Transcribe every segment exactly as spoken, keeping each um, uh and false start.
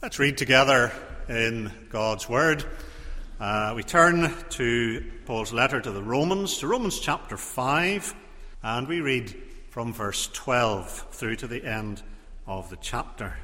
Let's read together in God's Word. Uh, we turn to Paul's letter to the Romans, to Romans chapter five, and we read from verse twelve through to the end of the chapter.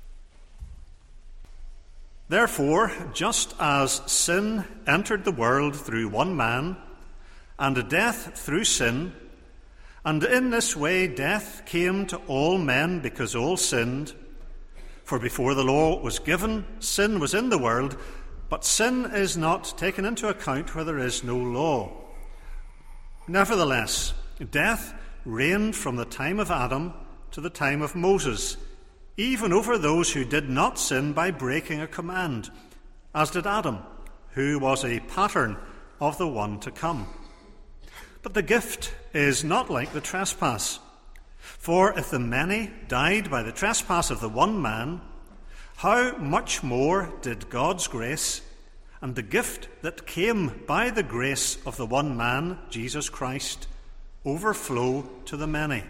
Therefore, just as sin entered the world through one man, and death through sin, and in this way death came to all men because all sinned. For before the law was given, sin was in the world, but sin is not taken into account where there is no law. Nevertheless, death reigned from the time of Adam to the time of Moses, even over those who did not sin by breaking a command, as did Adam, who was a pattern of the one to come. But the gift is not like the trespass. For if the many died by the trespass of the one man, how much more did God's grace and the gift that came by the grace of the one man, Jesus Christ, overflow to the many?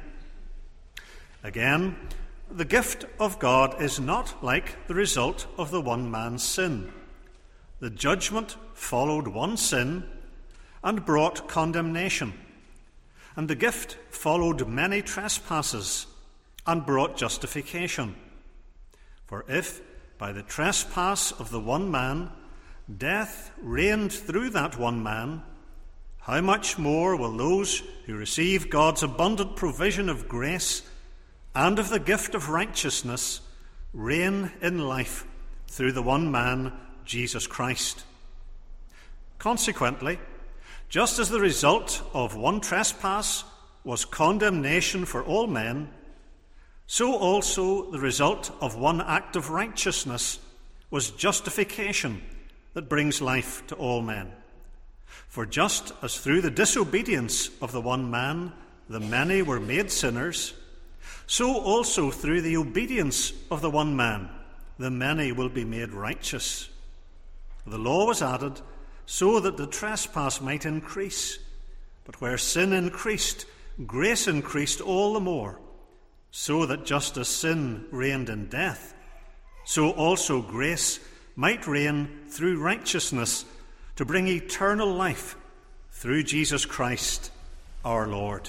Again, the gift of God is not like the result of the one man's sin. The judgment followed one sin and brought condemnation, and the gift followed many trespasses and brought justification. For if, by the trespass of the one man, death reigned through that one man, how much more will those who receive God's abundant provision of grace and of the gift of righteousness reign in life through the one man, Jesus Christ? Consequently, just as the result of one trespass was condemnation for all men, so also the result of one act of righteousness was justification that brings life to all men. For just as through the disobedience of the one man the many were made sinners, so also through the obedience of the one man the many will be made righteous. The law was added so that the trespass might increase. But where sin increased, grace increased all the more, so that just as sin reigned in death, so also grace might reign through righteousness to bring eternal life through Jesus Christ our Lord.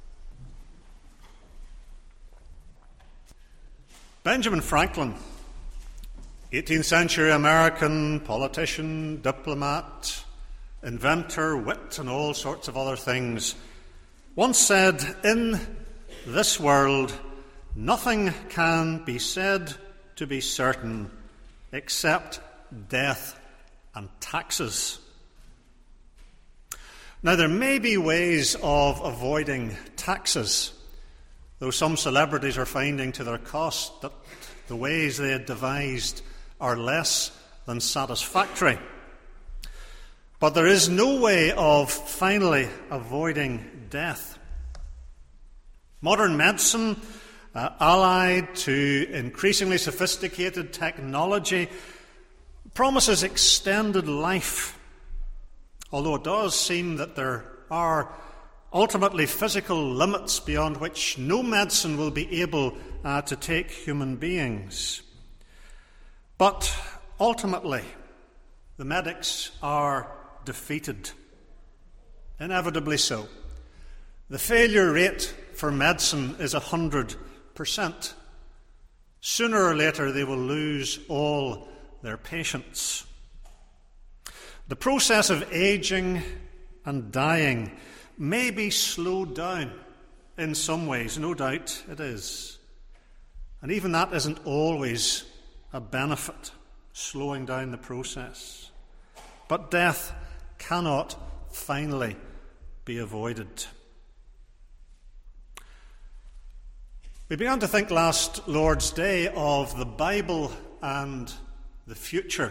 Benjamin Franklin, eighteenth century American politician, diplomat, inventor, wit, and all sorts of other things, once said, "In this world, nothing can be said to be certain except death and taxes." Now, there may be ways of avoiding taxes, though some celebrities are finding to their cost that the ways they had devised are less than satisfactory. But there is no way of finally avoiding death. Modern medicine, uh, allied to increasingly sophisticated technology, promises extended life, although it does seem that there are ultimately physical limits beyond which no medicine will be able uh, to take human beings. But ultimately, the medics are defeated, inevitably so. The failure rate for medicine is one hundred percent. Sooner or later, they will lose all their patients. The process of aging and dying may be slowed down in some ways, no doubt it is. And even that isn't always a benefit, slowing down the process. But death cannot finally be avoided. We began to think last Lord's Day of the Bible and the future.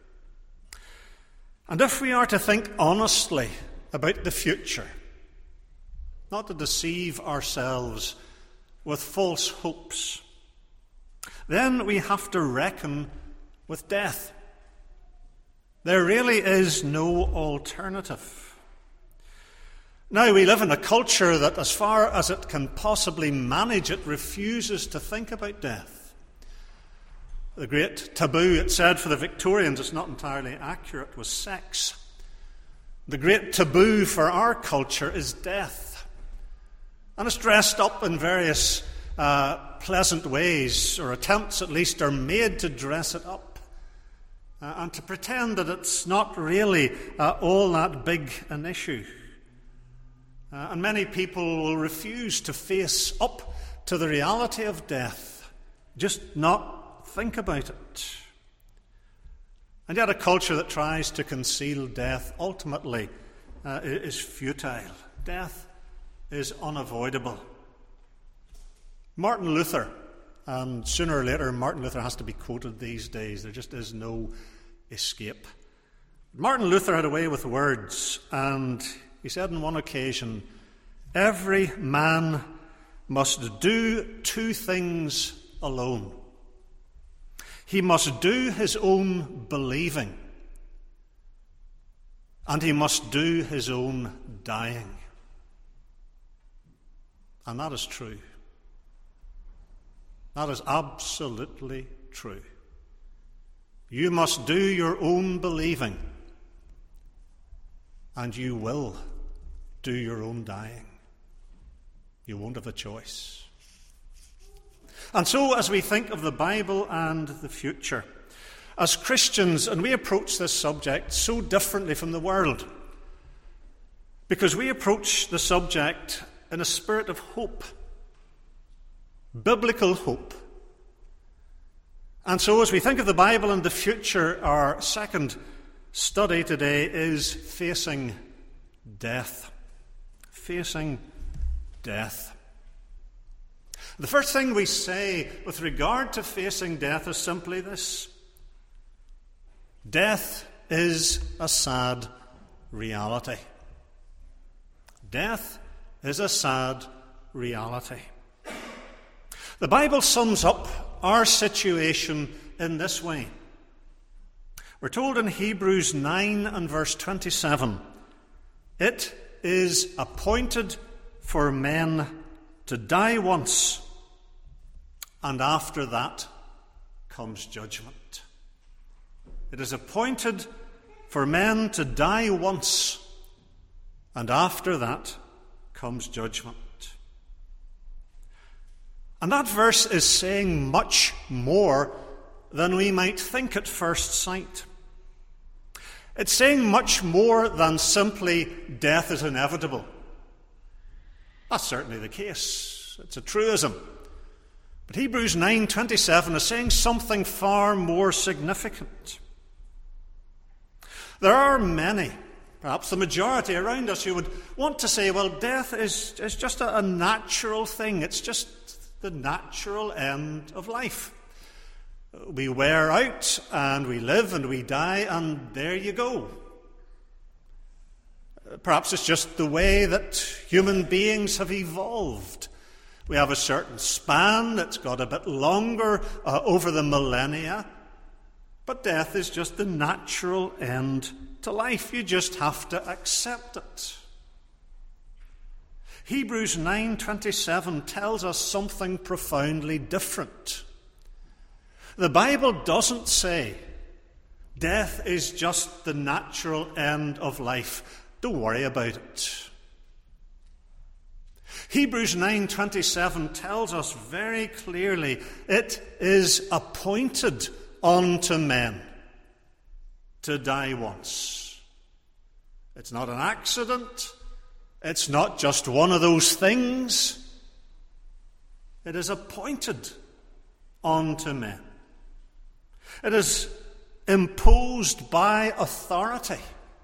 And if we are to think honestly about the future, not to deceive ourselves with false hopes, then we have to reckon with death. There really is no alternative. Now, we live in a culture that, as far as it can possibly manage it, refuses to think about death. The great taboo, it said, for the Victorians, it's not entirely accurate, was sex. The great taboo for our culture is death. And it's dressed up in various uh, pleasant ways, or attempts at least are made to dress it up, uh, and to pretend that it's not really uh, all that big an issue. Uh, and many people will refuse to face up to the reality of death, just not think about it. And yet a culture that tries to conceal death ultimately uh, is futile. Death is unavoidable. Martin Luther, and sooner or later Martin Luther has to be quoted these days. There just is no escape. Martin Luther had a way with words, and he said on one occasion, "Every man must do two things alone. He must do his own believing, and he must do his own dying." And that is true. That is absolutely true. You must do your own believing, and you will do your own dying. You won't have a choice. And so, as we think of the Bible and the future, as Christians, and we approach this subject so differently from the world, because we approach the subject in a spirit of hope, biblical hope. And so, as we think of the Bible and the future, our second study today is facing death. Facing death. The first thing we say with regard to facing death is simply this: death is a sad reality. Death is a sad reality. The Bible sums up our situation in this way. We're told in Hebrews nine and verse twenty-seven, "It is appointed for men to die once, and after that comes judgment." It is appointed for men to die once, and after that comes judgment. And that verse is saying much more than we might think at first sight. It's saying much more than simply death is inevitable. That's certainly the case. It's a truism. But Hebrews nine twenty-seven is saying something far more significant. There are many, perhaps the majority around us, who would want to say, well, death is, is just a, a natural thing. It's just the natural end of life. We wear out, and we live, and we die, and there you go. Perhaps it's just the way that human beings have evolved. We have a certain span that's got a bit longer uh, over the millennia, but death is just the natural end to life. You just have to accept it. Hebrews nine twenty-seven tells us something profoundly different. The Bible doesn't say death is just the natural end of life. Don't worry about it. Hebrews nine twenty-seven tells us very clearly it is appointed unto men to die once. It's not an accident. It's not just one of those things. It is appointed unto men. It is imposed by authority.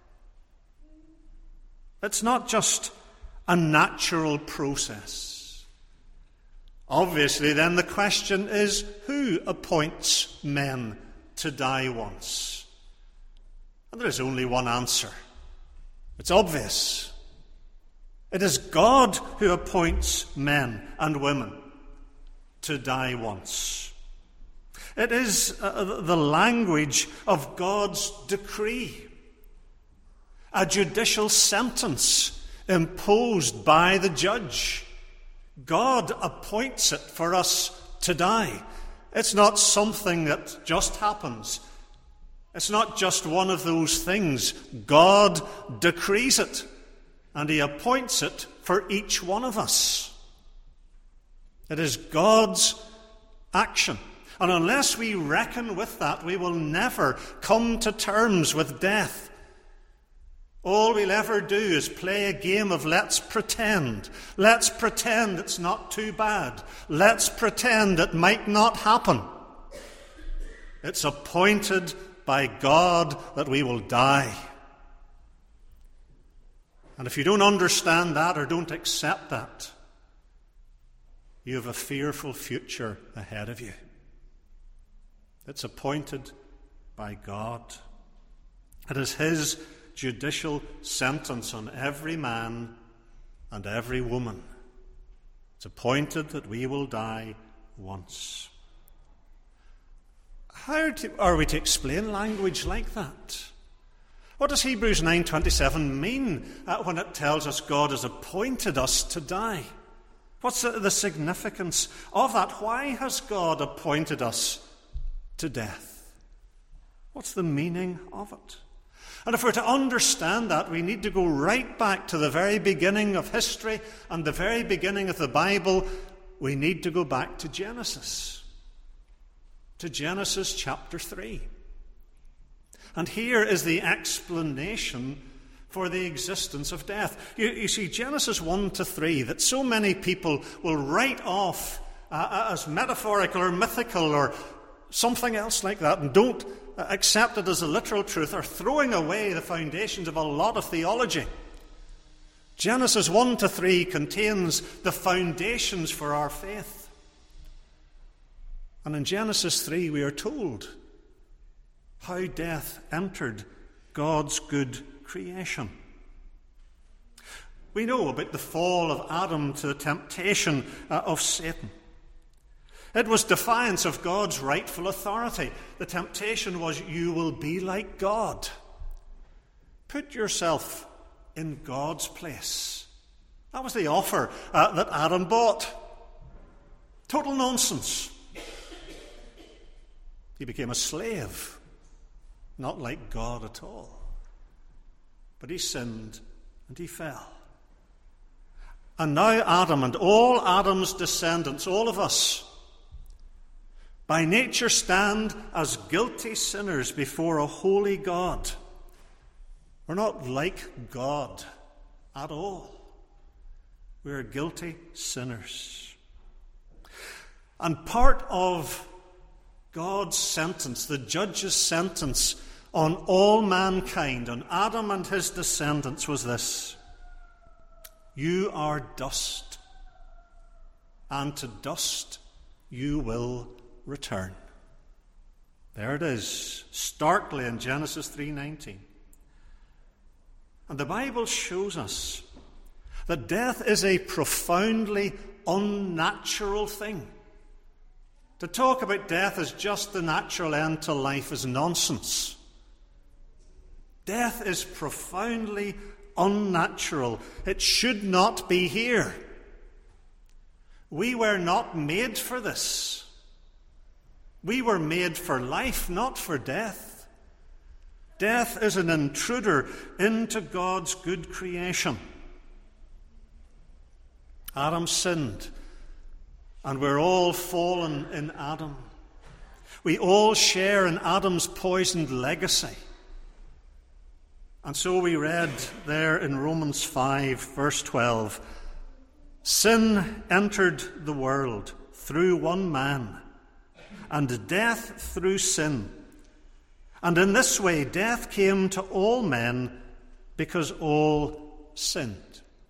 It's not just a natural process. Obviously, then, the question is, who appoints men to die once? And there is only one answer. It's obvious. It is God who appoints men and women to die once. It is uh, the language of God's decree, a judicial sentence imposed by the judge. God appoints it for us to die. It's not something that just happens. It's not just one of those things. God decrees it, and he appoints it for each one of us. It is God's action. And unless we reckon with that, we will never come to terms with death. All we'll ever do is play a game of let's pretend. Let's pretend it's not too bad. Let's pretend it might not happen. It's appointed by God that we will die. And if you don't understand that or don't accept that, you have a fearful future ahead of you. It's appointed by God. It is his judicial sentence on every man and every woman. It's appointed that we will die once. How do, are we to explain language like that? What does Hebrews nine twenty-seven mean uh, when it tells us God has appointed us to die? What's the, the significance of that? Why has God appointed us to death? What's the meaning of it? And if we're to understand that, we need to go right back to the very beginning of history and the very beginning of the Bible. We need to go back to Genesis, to Genesis chapter three. And here is the explanation for the existence of death. You, you see, Genesis one to three, that so many people will write off uh, as metaphorical or mythical or something else like that, and don't accept it as a literal truth, are throwing away the foundations of a lot of theology. Genesis one to three contains the foundations for our faith. And in Genesis three we are told how death entered God's good creation. We know about the fall of Adam to the temptation uh, of Satan. It was defiance of God's rightful authority. The temptation was, you will be like God. Put yourself in God's place. That was the offer uh, that Adam bought. Total nonsense. He became a slave, not like God at all. But he sinned and he fell. And now Adam and all Adam's descendants, all of us, by nature stand as guilty sinners before a holy God. We're not like God at all. We're guilty sinners. And part of God's sentence, the judge's sentence on all mankind, on Adam and his descendants, was this: you are dust, and to dust you will return. There it is, starkly in Genesis three nineteen. And the Bible shows us that death is a profoundly unnatural thing. To talk about death as just the natural end to life is nonsense. Death is profoundly unnatural. It should not be here. We were not made for this. We were made for life, not for death. Death is an intruder into God's good creation. Adam sinned, and we're all fallen in Adam. We all share in Adam's poisoned legacy. And so we read there in Romans five, verse twelve, sin entered the world through one man, and death through sin. And in this way death came to all men because all sinned.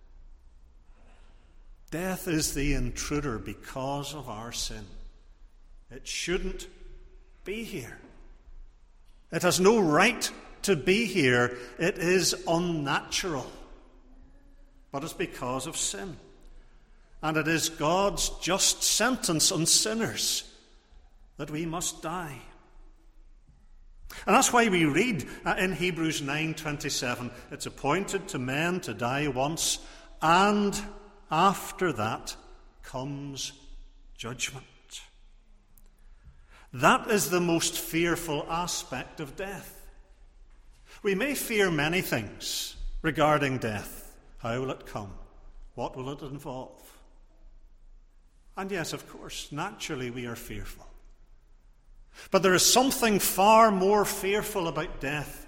Death is the intruder because of our sin. It shouldn't be here. It has no right to be here. It is unnatural. But it's because of sin. And it is God's just sentence on sinners that we must die. And that's why we read uh, in Hebrews nine twenty-seven, it's appointed to men to die once, and after that comes judgment. That is the most fearful aspect of death. We may fear many things regarding death. How will it come? What will it involve? And yes, of course, naturally we are fearful. But there is something far more fearful about death,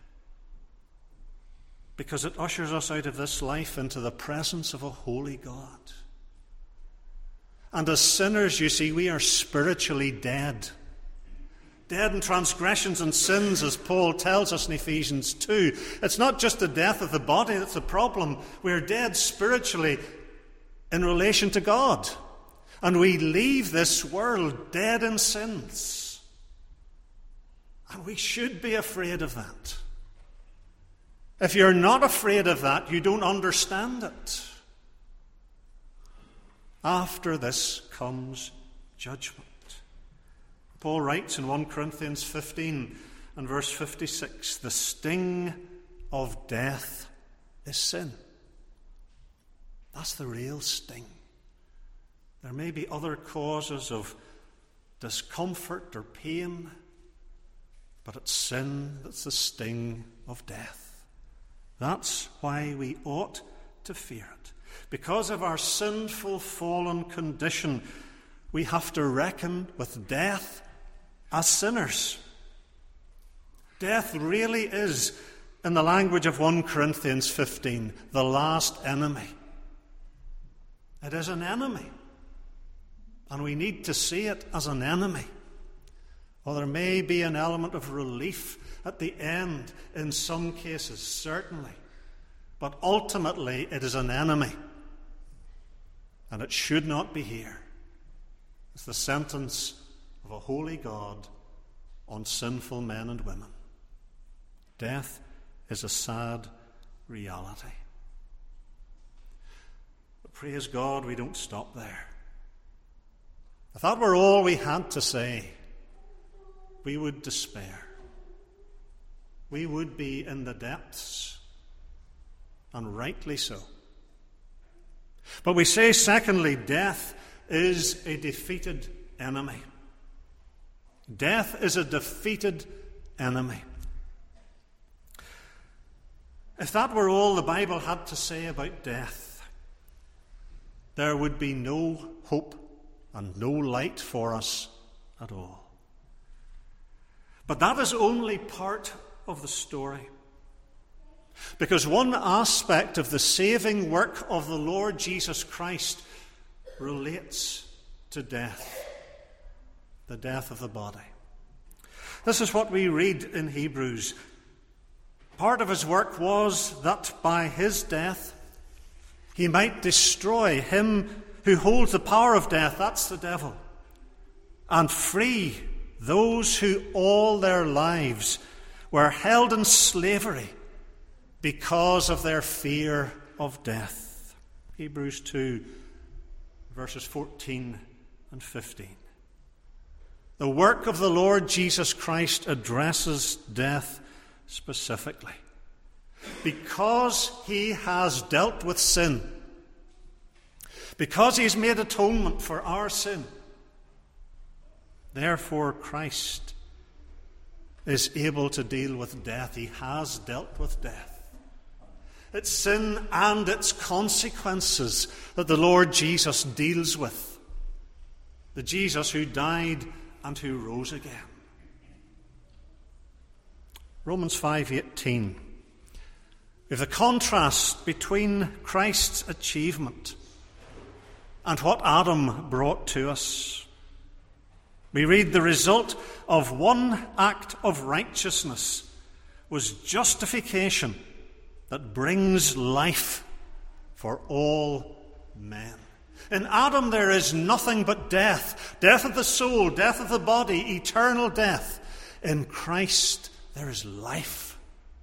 because it ushers us out of this life into the presence of a holy God. And as sinners, you see, we are spiritually dead. Dead in transgressions and sins, as Paul tells us in Ephesians two. It's not just the death of the body that's the problem. We're dead spiritually in relation to God. And we leave this world dead in sins. And we should be afraid of that. If you're not afraid of that, you don't understand it. After this comes judgment. Paul writes in First Corinthians fifteen and verse fifty-six, the sting of death is sin. That's the real sting. There may be other causes of discomfort or pain, but it's sin that's the sting of death. That's why we ought to fear it. Because of our sinful, fallen condition, we have to reckon with death as sinners. Death really is, in the language of First Corinthians fifteen, the last enemy. It is an enemy. And we need to see it as an enemy. Well, there may be an element of relief at the end in some cases, certainly. But ultimately, it is an enemy. And it should not be here. It's the sentence of a holy God on sinful men and women. Death is a sad reality. But praise God, we don't stop there. If that were all we had to say, we would despair. We would be in the depths, and rightly so. But we say, secondly, death is a defeated enemy. Death is a defeated enemy. If that were all the Bible had to say about death, there would be no hope and no light for us at all. But that is only part of the story. Because one aspect of the saving work of the Lord Jesus Christ relates to death, the death of the body. This is what we read in Hebrews. Part of his work was that by his death he might destroy him who holds the power of death, that's the devil, and free those who all their lives were held in slavery because of their fear of death. Hebrews two, verses fourteen and fifteen. The work of the Lord Jesus Christ addresses death specifically. Because he has dealt with sin, because he's made atonement for our sin, therefore Christ is able to deal with death. He has dealt with death. It's sin and its consequences that the Lord Jesus deals with. The Jesus who died and who rose again. Romans five eighteen. We have the contrast between Christ's achievement and what Adam brought to us. We read the result of one act of righteousness was justification that brings life for all men. In Adam there is nothing but death. Death of the soul, death of the body, eternal death. In Christ there is life.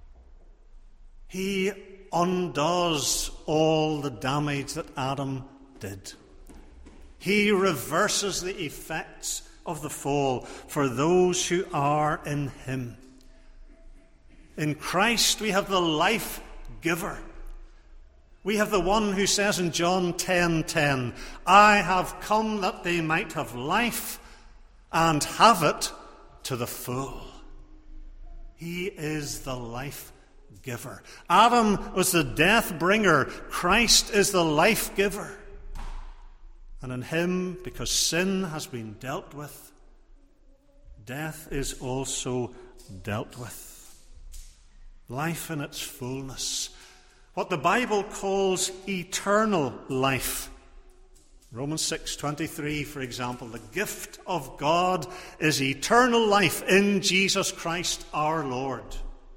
He undoes all the damage that Adam did. He reverses the effects of the fall for those who are in him. In Christ we have the life giver. We have the one who says in John ten ten, I have come that they might have life and have it to the full. He is the life giver. Adam was the death bringer. Christ is the life giver. And in him, because sin has been dealt with, death is also dealt with. Life in its fullness. What the Bible calls eternal life. Romans six twenty-three, for example, the gift of God is eternal life in Jesus Christ our Lord.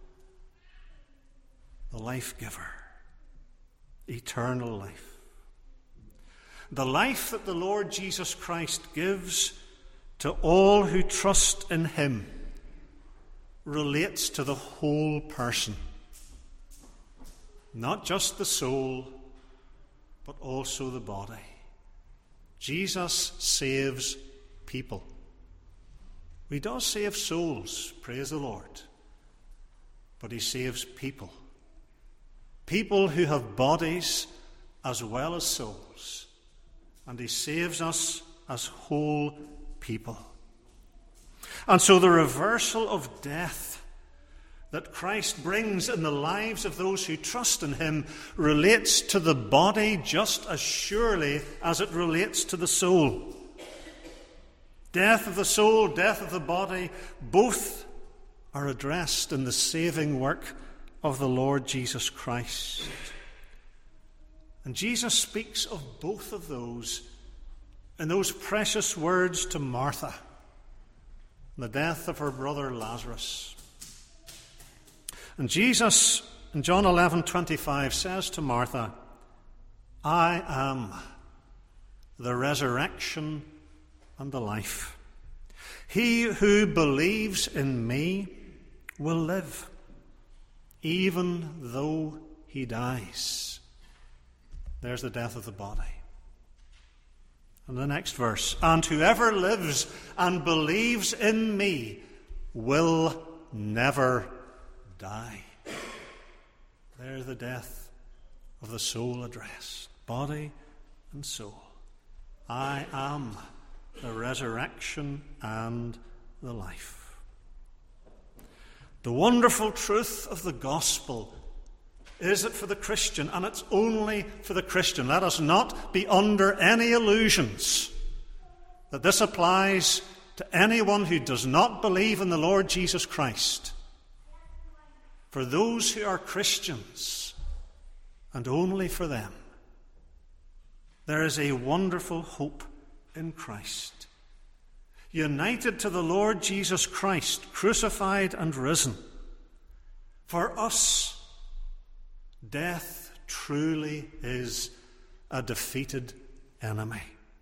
The life giver. Eternal life. The life that the Lord Jesus Christ gives to all who trust in him relates to the whole person. Not just the soul, but also the body. Jesus saves people. He does save souls, praise the Lord. But he saves people. People who have bodies as well as souls. And he saves us as whole people. And so the reversal of death that Christ brings in the lives of those who trust in him relates to the body just as surely as it relates to the soul. Death of the soul, death of the body, both are addressed in the saving work of the Lord Jesus Christ. And Jesus speaks of both of those in those precious words to Martha, the death of her brother Lazarus. And Jesus, in John eleven twenty-five, says to Martha, I am the resurrection and the life. He who believes in me will live, even though he dies. There's the death of the body. And the next verse, and whoever lives and believes in me will never die. There's the death of the soul addressed, body and soul. I am the resurrection and the life. The wonderful truth of the gospel is that for the Christian, and it's only for the Christian, let us not be under any illusions that this applies to anyone who does not believe in the Lord Jesus Christ. For those who are Christians, and only for them, there is a wonderful hope in Christ. United to the Lord Jesus Christ, crucified and risen. For us, death truly is a defeated enemy.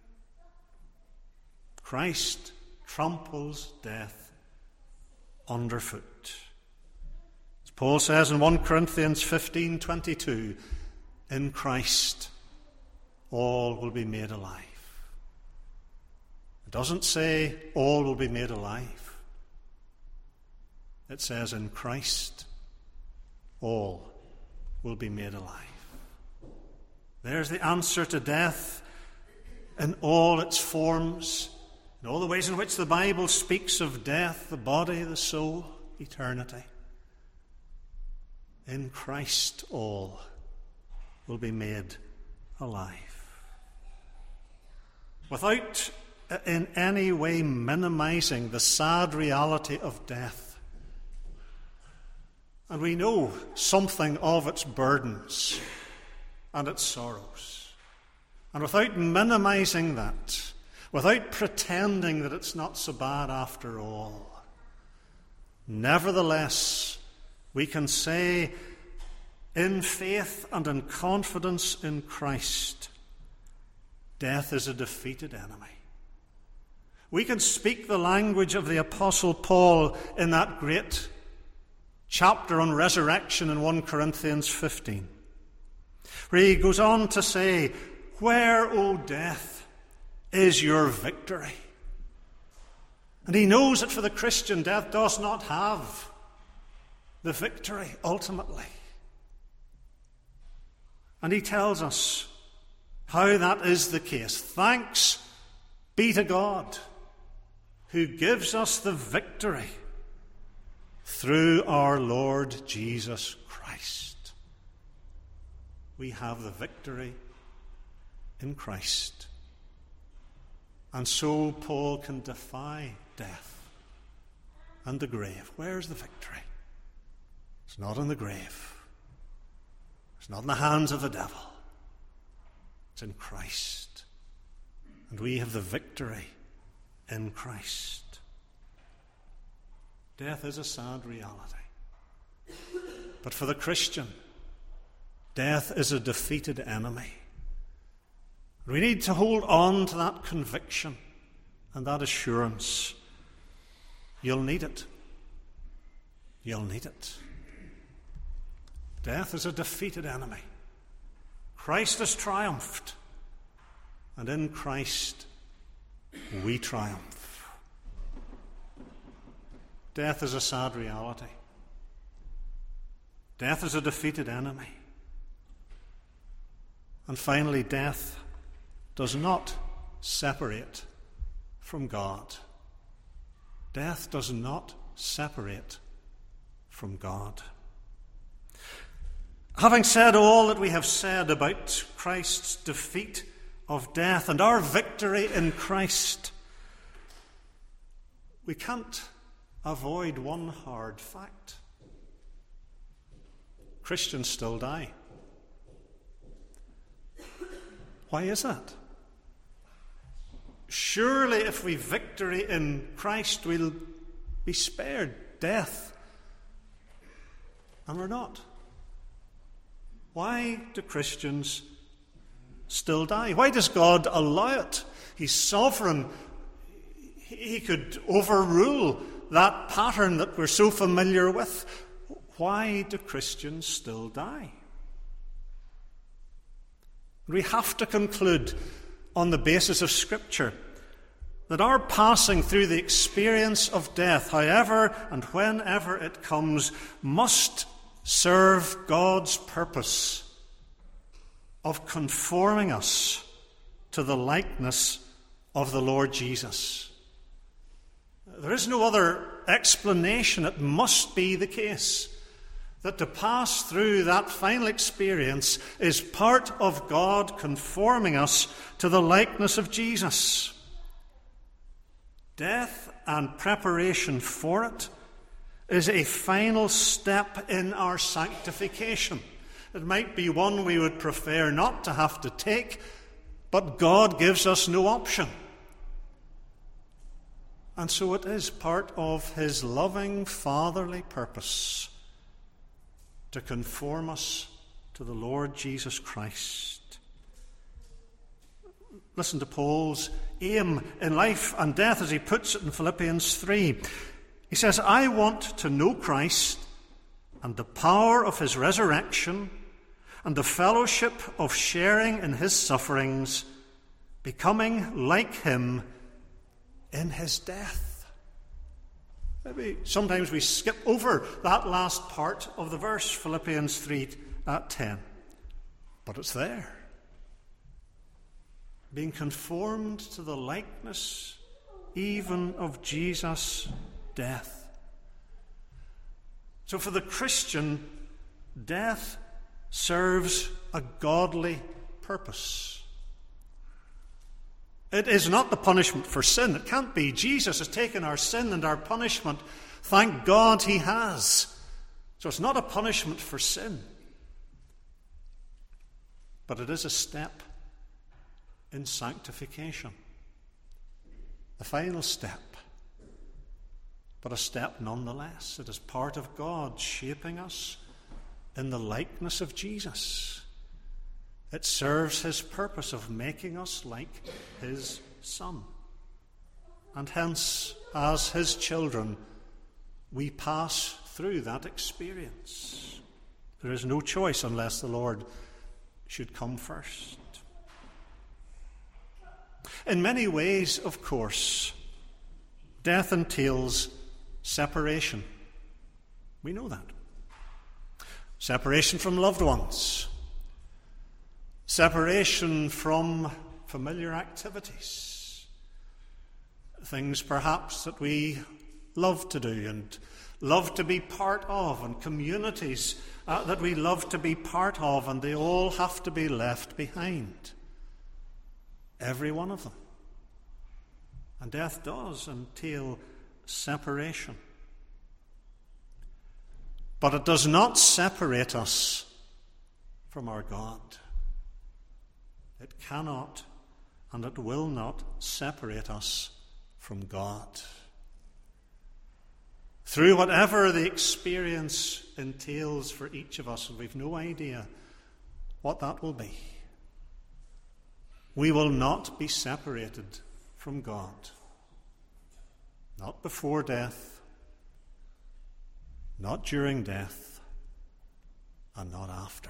Christ tramples death underfoot. As Paul says in First Corinthians fifteen twenty-two, in Christ all will be made alive. It doesn't say all will be made alive. It says in Christ all will be made alive. There's the answer to death in all its forms, in all the ways in which the Bible speaks of death, the body, the soul, eternity. In Christ all will be made alive. Without in any way minimizing the sad reality of death. And we know something of its burdens and its sorrows. And without minimizing that, without pretending that it's not so bad after all, nevertheless, we can say in faith and in confidence in Christ, death is a defeated enemy. We can speak the language of the Apostle Paul in that great chapter on resurrection in First Corinthians fifteen, where he goes on to say, where, O death, is your victory? And he knows that for the Christian, death does not have the victory ultimately. And he tells us how that is the case. Thanks be to God, who gives us the victory through our Lord Jesus Christ. We have the victory in Christ. And so Paul can defy death and the grave. Where's the victory? It's not in the grave. It's not in the hands of the devil. It's in Christ. And we have the victory in Christ. Death is a sad reality. But for the Christian, death is a defeated enemy. We need to hold on to that conviction and that assurance. You'll need it. You'll need it. Death is a defeated enemy. Christ has triumphed, and in Christ we triumph. Death is a sad reality. Death is a defeated enemy. And finally, death does not separate from God. Death does not separate from God. Having said all that we have said about Christ's defeat of death and our victory in Christ, we can't avoid one hard fact. Christians still die. Why is that? Surely if we've victory in Christ, we'll be spared death. And we're not. Why do Christians still die? Why does God allow it? He's sovereign. He could overrule that pattern that we're so familiar with. Why do Christians still die? We have to conclude on the basis of Scripture that our passing through the experience of death, however and whenever it comes, must serve God's purpose of conforming us to the likeness of the Lord Jesus. There is no other explanation. It must be the case that to pass through that final experience is part of God conforming us to the likeness of Jesus. Death and preparation for it is a final step in our sanctification. It might be one we would prefer not to have to take, but God gives us no option. And so it is part of his loving fatherly purpose to conform us to the Lord Jesus Christ. Listen to Paul's aim in life and death as he puts it in Philippians three. He says, I want to know Christ and the power of his resurrection and the fellowship of sharing in his sufferings, becoming like him in his death. Maybe sometimes we skip over that last part of the verse, Philippians three at ten. But it's there. Being conformed to the likeness even of Jesus' death. So for the Christian, death serves a godly purpose. It is not the punishment for sin. It can't be. Jesus has taken our sin and our punishment. Thank God he has. So it's not a punishment for sin. But it is a step in sanctification. The final step. But a step nonetheless. It is part of God shaping us in the likeness of Jesus. It serves his purpose of making us like his Son. And hence, as his children, we pass through that experience. There is no choice unless the Lord should come first. In many ways, of course, death entails separation. We know that. Separation from loved ones. Separation from familiar activities. things perhaps that we love to do and love to be part of, and communities uh, that we love to be part of, and they all have to be left behind. Every one of them. And death does entail separation. But it does not separate us from our God. It cannot and it will not separate us from God. Through whatever the experience entails for each of us, and we've no idea what that will be, we will not be separated from God. Not before death, not during death, and not after.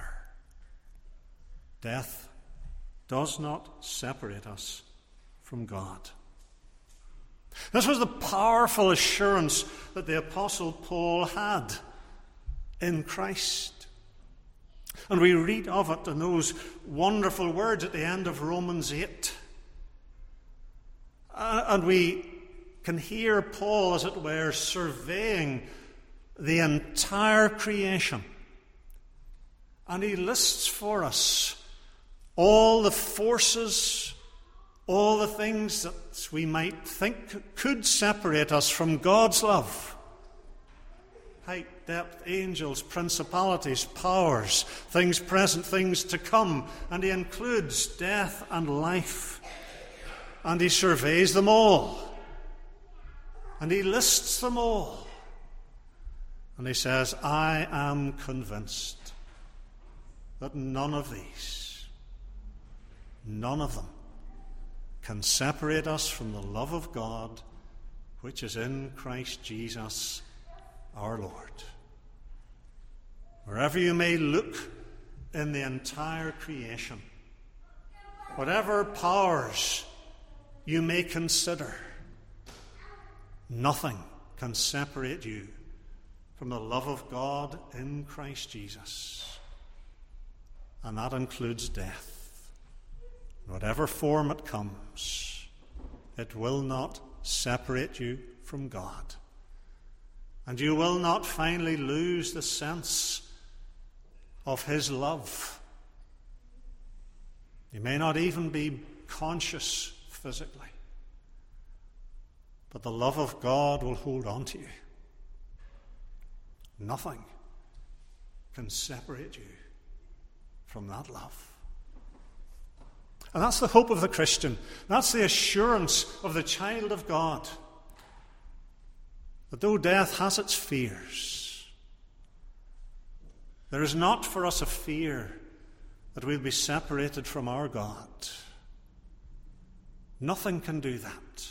Death does not separate us from God. This was the powerful assurance that the Apostle Paul had in Christ. And we read of it in those wonderful words at the end of Romans eight. Uh, and we can hear Paul, as it were, surveying the entire creation. And he lists for us all the forces, all the things that we might think could separate us from God's love. Height, depth, angels, principalities, powers, things present, things to come. And he includes death and life. And he surveys them all. And he lists them all. And he says, I am convinced that none of these, none of them, can separate us from the love of God which is in Christ Jesus our Lord. Wherever you may look in the entire creation, whatever powers you may consider, nothing can separate you from the love of God in Christ Jesus. And that includes death. In whatever form it comes, it will not separate you from God. And you will not finally lose the sense of His love. You may not even be conscious physically, but the love of God will hold on to you. Nothing can separate you from that love. And that's the hope of the Christian. That's the assurance of the child of God. That though death has its fears, there is not for us a fear that we'll be separated from our God. Nothing can do that.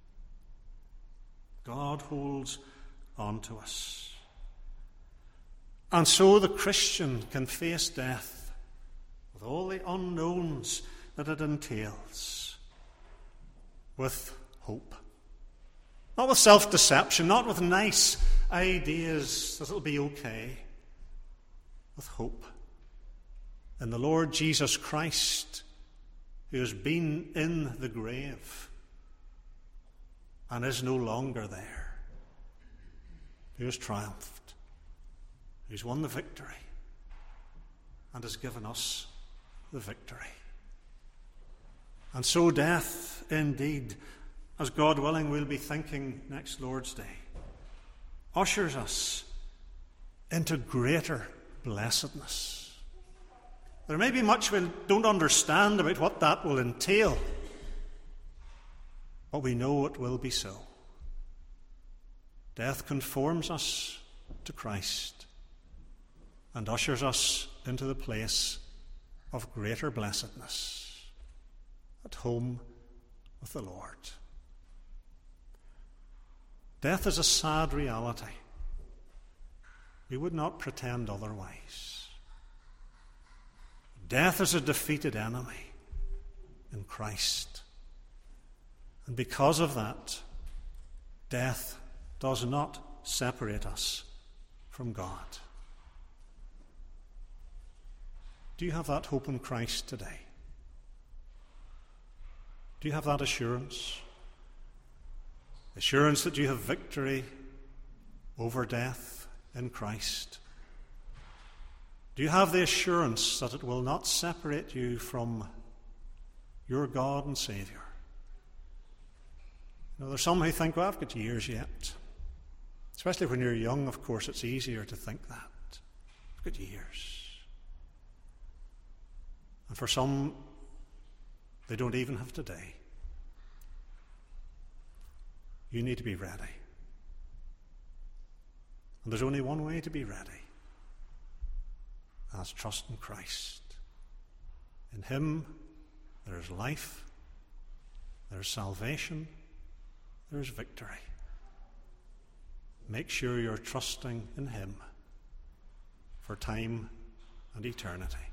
God holds on to us. And so the Christian can face death with all the unknowns that it entails, with hope. Not with self-deception, not with nice ideas that it'll be okay. With hope in the Lord Jesus Christ, who has been in the grave and is no longer there, who has triumphed, who's won the victory, and has given us the victory. And so death, indeed, as God willing we'll be thinking next Lord's Day, ushers us into greater blessedness. There may be much we don't understand about what that will entail, but we know it will be so. Death conforms us to Christ and ushers us into the place of greater blessedness, at home with the Lord. Death is a sad reality. We would not pretend otherwise. Death is a defeated enemy in Christ. And because of that, death does not separate us from God. Do you have that hope in Christ today? Do you have that assurance? assurance that you have victory over death in Christ? Do you have the assurance that it will not separate you from your God and Saviour? You know, there's some who think, well, I've got years yet. Especially when you're young, of course, it's easier to think that. I've got years. And for some, they don't even have today. You need to be ready. And there's only one way to be ready. That's trust in Christ. In Him there is life, there is salvation, there is victory. Make sure you're trusting in Him for time and eternity.